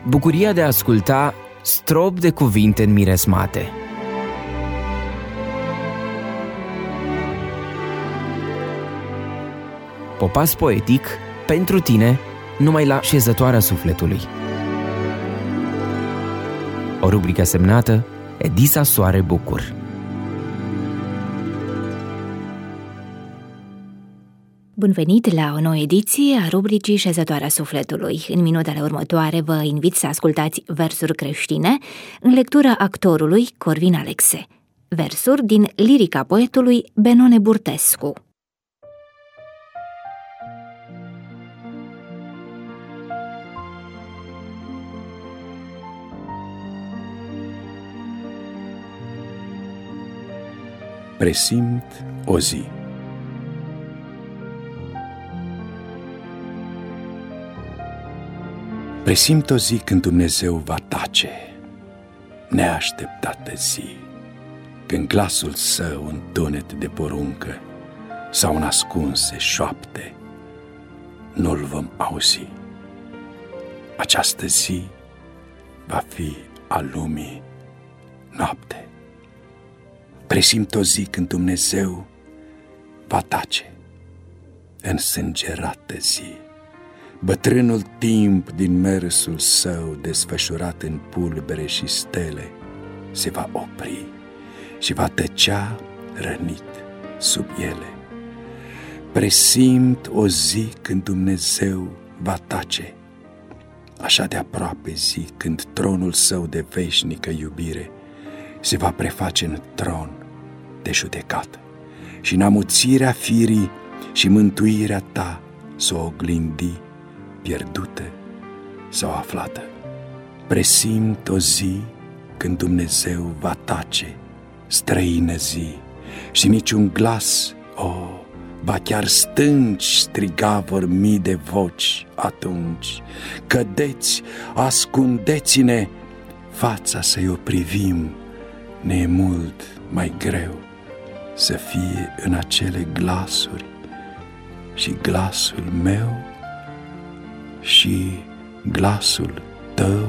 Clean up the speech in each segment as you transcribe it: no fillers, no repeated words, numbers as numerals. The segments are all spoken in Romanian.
Bucuria de a asculta strop de cuvinte înmiresmate. Popas poetic pentru tine, numai la Șezătoarea Sufletului. O rubrică semnată Edisa Soare Bucur. Bun venit la o nouă ediție a rubricii Șezătoarea Sufletului. În minutele următoare vă invit să ascultați versuri creștine în lectura actorului Corvin Alexe. Versuri din lirica poetului Benone Burtescu. Presimt o zi. Presimt o zi când Dumnezeu va tace, neașteptată zi, când glasul său în tunet de poruncă sau în ascunse șoapte nu-l vom auzi. Această zi va fi a lumii noapte. Presimt o zi când Dumnezeu va tace, însângerată zi. Bătrânul timp din mersul său desfășurat în pulbere și stele se va opri și va tăcea rănit sub ele. Presimt o zi când Dumnezeu va tace, așa de aproape zi când tronul său de veșnică iubire se va preface în tron de judecată și în amuțirea firii și mântuirea ta s-o oglindi, pierdută sau aflată. Presimt o zi când Dumnezeu va tace, străină zi, și niciun glas, ba chiar stânci striga vor mii de voci atunci. Cădeți, ascundeți-ne, fața să-i o privim, ne e mult mai greu să fie în acele glasuri și glasul meu și glasul tău.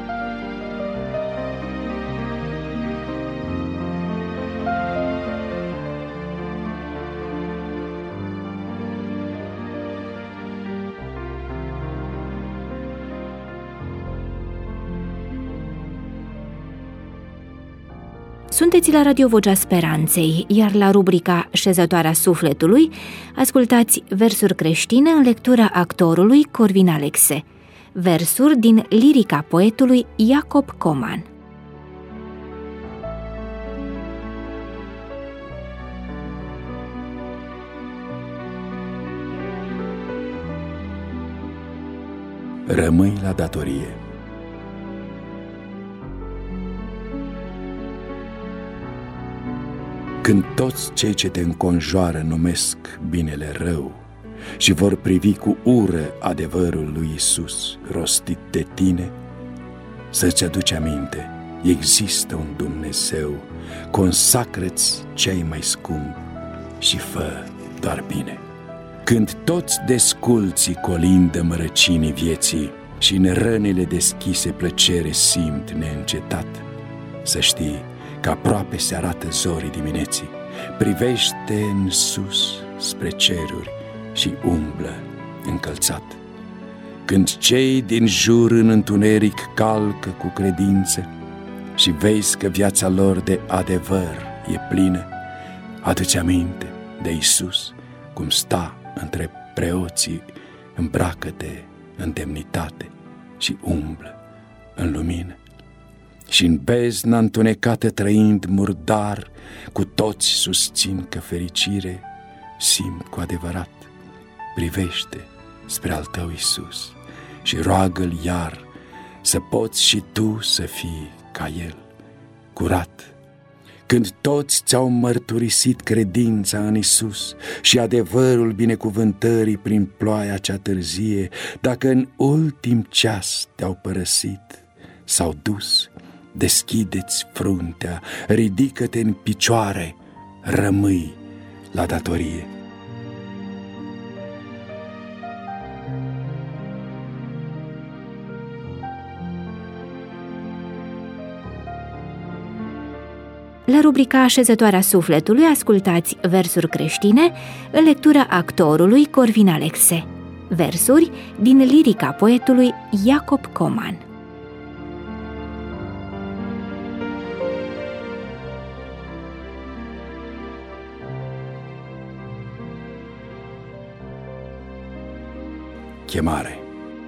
Sunteți la Radio Vocea Speranței, iar la rubrica Șezătoarea Sufletului ascultați versuri creștine în lectura actorului Corvin Alexe, versuri din lirica poetului Iacob Coman. Rămâi la datorie. Când toți cei ce te înconjoară numesc binele rău și vor privi cu ură adevărul lui Iisus rostit de tine, să-ți aduci aminte, există un Dumnezeu, consacră-ți cei mai scump și fă doar bine. Când toți desculții colindă mărăcinii vieții și în rănile deschise plăcere simt neîncetat, să știi că aproape se arată zorii dimineții, privește în sus spre ceruri și umblă încălțat. Când cei din jur în întuneric calcă cu credință și vezi că viața lor de adevăr e plină, adu-ți aminte de Iisus cum sta între preoții, îmbracă-te în demnitate și umblă în lumină. Și în bezna întunecată trăind murdar, cu toți susțin că fericire simt cu adevărat. Privește spre al tău Iisus și roagă-L iar să poți și tu să fii ca El, curat. Când toți ți-au mărturisit credința în Iisus și adevărul binecuvântării prin ploaia cea târzie, dacă în ultim ceas te-au părăsit, s-au dus, deschide-ți fruntea, ridică-te în picioare, rămâi la datorie. La rubrica Așezătoarea sufletului ascultați versuri creștine în lectura actorului Corvin Alexe. Versuri din lirica poetului Iacob Coman. Chemare.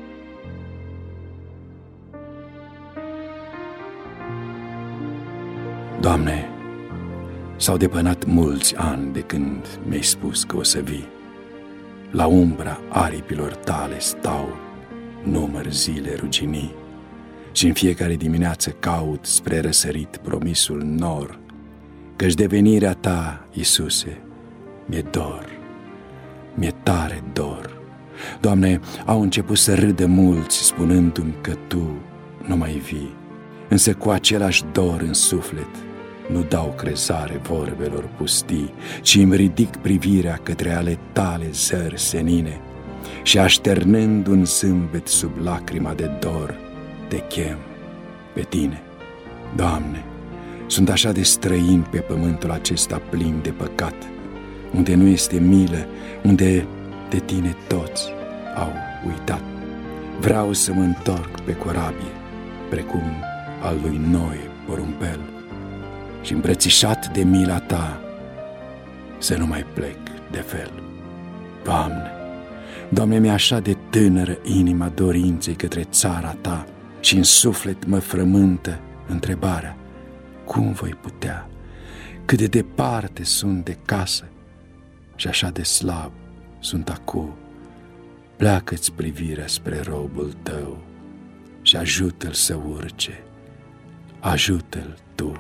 Doamne, s-au depănat mulți ani de când mi-ai spus că o să vii. La umbra aripilor tale stau, număr zile ruginii, și în fiecare dimineață caut spre răsărit promisul nor, căci de venirea ta, Iisuse, mi-e dor, mi-e tare dor. Doamne, au început să râdă mulți, spunându-mi că Tu nu mai vii, însă cu același dor în suflet nu dau crezare vorbelor pustii, ci îmi ridic privirea către ale Tale zări senine și, așternând un zâmbet sub lacrima de dor, Te chem pe Tine. Doamne, sunt așa de străin pe pământul acesta plin de păcat, unde nu este milă, unde de Tine toți au uitat. Vreau să mă întorc pe corabie, precum al lui Noe porumbel, și îmbrățișat de mila Ta să nu mai plec de fel. Doamne, Doamne, mi-e așa de tânără inima dorinței către țara Ta și în suflet mă frământă întrebarea: cum voi putea? Cât de departe sunt de casă și așa de slab sunt acum. Pleacă-ți privirea spre robul Tău și ajută-l să urce, ajută-l Tu.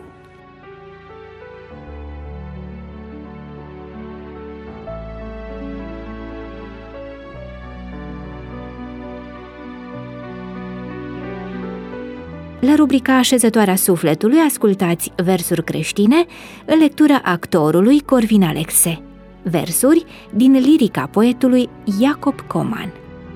La rubrica Așezătoarea sufletului ascultați versuri creștine în lectura actorului Corvin Alexe. Versuri din lirica poetului Iacob Coman.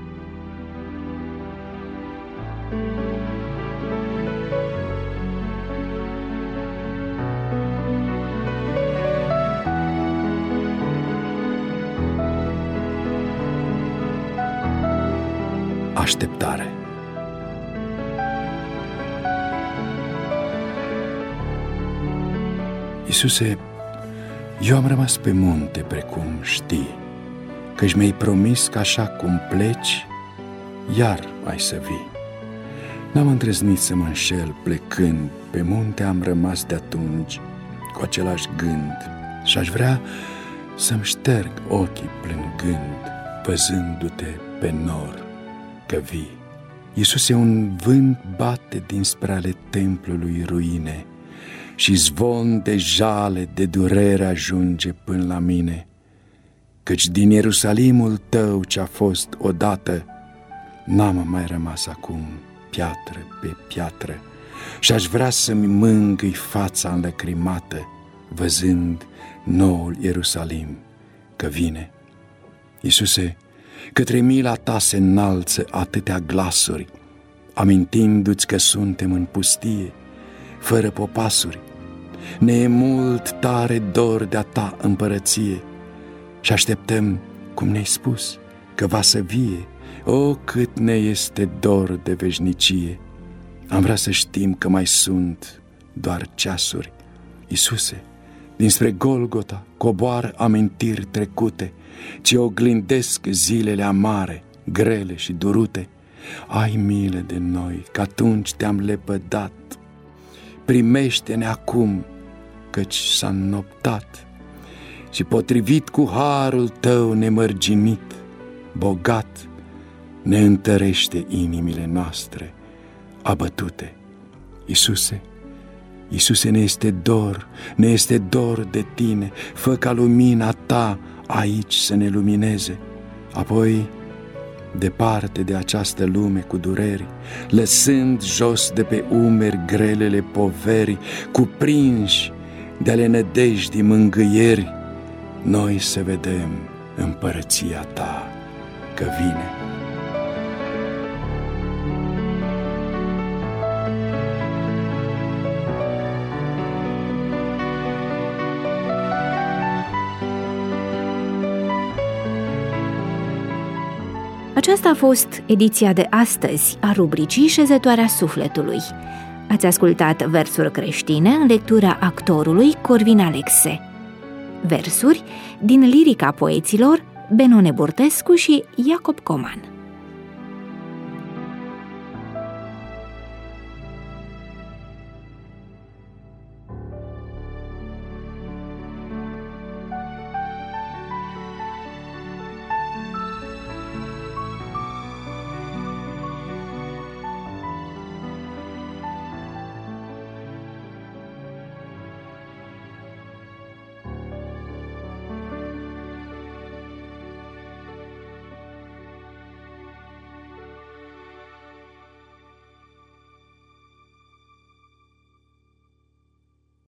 Așteptare. Iisuse, eu am rămas pe munte, precum știi, căci mi-ai promis că așa cum pleci, iar ai să vii. N-am îndrăznit să mă înșel plecând, pe munte am rămas de atunci cu același gând și aș vrea să-mi șterg ochii plângând, văzându-te pe nor că vii. Iisuse, un vânt bate dinspre ale templului ruine și zvon de jale, de durere ajunge până la mine, căci din Ierusalimul Tău ce-a fost odată, n-am mai rămas acum piatră pe piatră și aș vrea să-mi mângâi fața înlăcrimată, văzând noul Ierusalim că vine. Iisuse, către mila Ta se înalță atâtea glasuri, amintindu-ți că suntem în pustie, fără popasuri. Ne e mult tare dor de-a Ta împărăție și așteptăm, cum ne-ai spus, că va să vie. O, cât ne este dor de veșnicie! Am vrea să știm că mai sunt doar ceasuri. Iisuse, dinspre Golgota coboară amintiri trecute, ce oglindesc zilele amare, grele și durute. Ai milă de noi, că atunci Te-am lepădat. Primește-ne acum, căci s-a înnoptat și potrivit cu harul Tău nemărginit, bogat, ne întărește inimile noastre abătute. Iisuse, Iisuse, ne este dor de Tine, fă ca lumina Ta aici să ne lumineze, apoi departe de această lume cu dureri, lăsând jos de pe umeri grelele poveri, cuprinși de ale nădejdii mângâieri, noi să vedem împărăția Ta că vine. Aceasta a fost ediția de astăzi a rubricii Șezătoarea Sufletului. Ați ascultat versuri creștine în lectura actorului Corvin Alexe. Versuri din lirica poeților Benone Burtescu și Iacob Coman.